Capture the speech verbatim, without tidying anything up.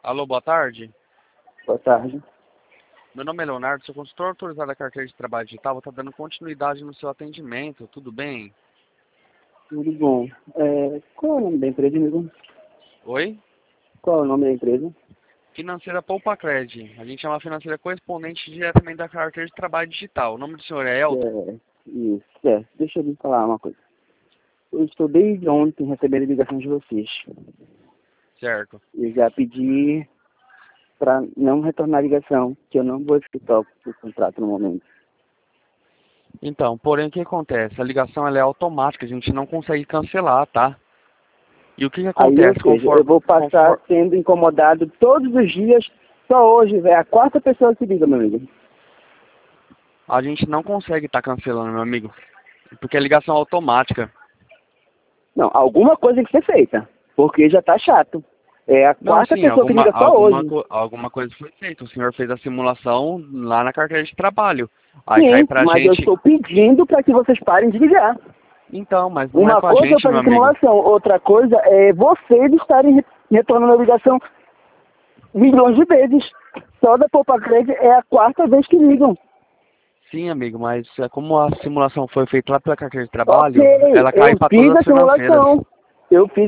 Alô, boa tarde. Boa tarde. Meu nome é Leonardo, sou consultor autorizado da carteira de trabalho digital. Vou estar dando continuidade no seu atendimento, tudo bem? Tudo bom. É, qual é o nome da empresa, amigo? Oi? Qual é o nome da empresa? Financeira Poupacred. A gente é uma financeira correspondente diretamente da carteira de trabalho digital. O nome do senhor é Elton? É, isso, é. Deixa eu lhe falar uma coisa. Eu estou desde ontem recebendo ligação de vocês. Certo. Eu já pedi para não retornar a ligação, que eu não vou executar o contrato no momento. Então, porém, o que acontece? A ligação ela é automática, a gente não consegue cancelar, tá? E o que, que Aí, ou acontece? seja, Conforme, eu vou passar conforme... sendo incomodado todos os dias, só hoje, é a quarta pessoa que liga, meu amigo. A gente não consegue estar cancelando, meu amigo. Porque é ligação automática. Não, alguma coisa tem que ser feita, porque já tá chato. É a Não, quarta sim, pessoa que alguma, liga só alguma, hoje. co- alguma coisa foi feita. O senhor fez a simulação lá na carteira de trabalho. Aí cai Sim, pra mas eu gente... estou pedindo para que vocês parem de ligar. Então, mas não é Uma com a coisa é eu gente, meu fazer amigo. simulação, outra coisa é vocês estarem re- retornando a ligação milhões de vezes. Só da Poupa Cred é a quarta vez que ligam. Sim, amigo, mas é como a simulação foi feita lá pela carteira de Ok, trabalho, ela cai eu para todas fiz as a financeiras. simulação. Eu fiz